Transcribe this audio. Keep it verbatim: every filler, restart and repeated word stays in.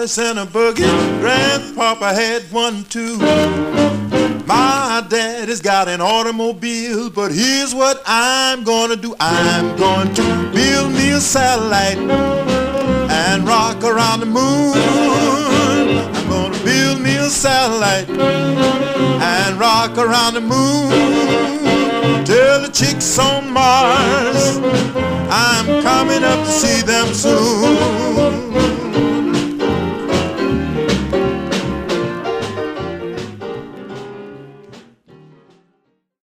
Alice and a boogie, Grandpapa had one too. My daddy's got an automobile, but here's what I'm gonna do. I'm going to build me a satellite and rock around the moon. I'm gonna build me a satellite and rock around the moon. Tell the chicks on Mars I'm coming up to see them soon.